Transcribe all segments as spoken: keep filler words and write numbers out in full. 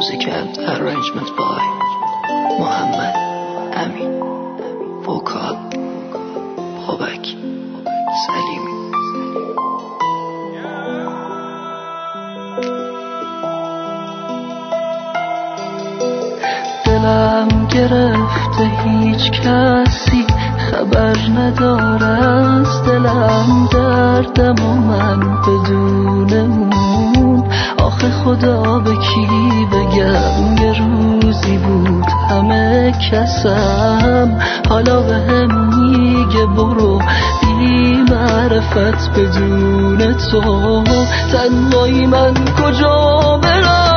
Music and arrangement by Muhammad Amin. Vocal Babak Salimi. دلم گرفته هیچ کسی خبر نداره از دلم، دردم و من بدون اون. آخه خدا به کی بگم، یه روزی بود همه کسم، حالا به هم میگه برو بی معرفت بدون تو. تنهایی من کجا برم،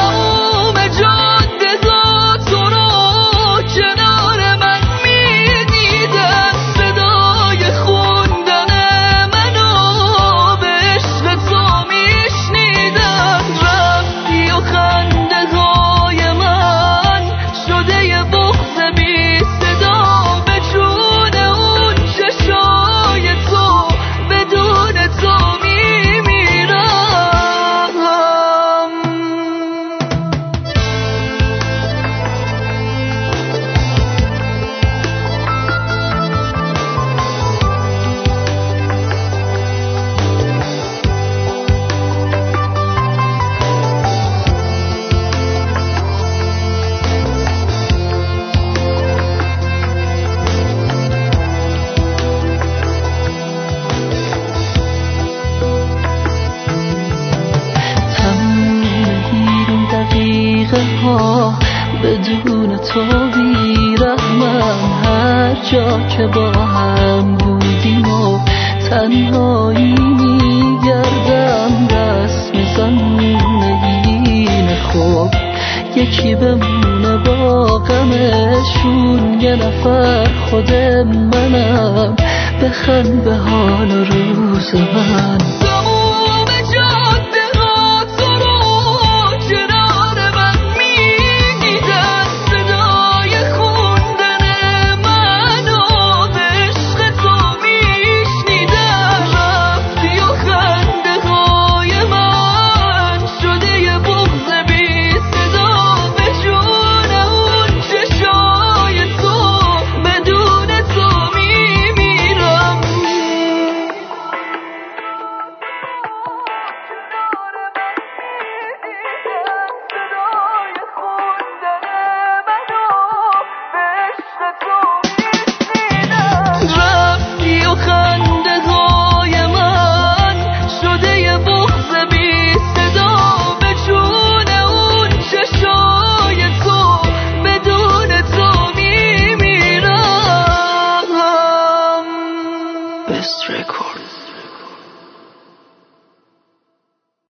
بدون تو بی‌رحمم. هر جا که با هم بودیم و تنهایی میگردم، دست میزنه این خوب یکی بمونه با غمشون. یه نفر خود منم، بخند به حال روز من.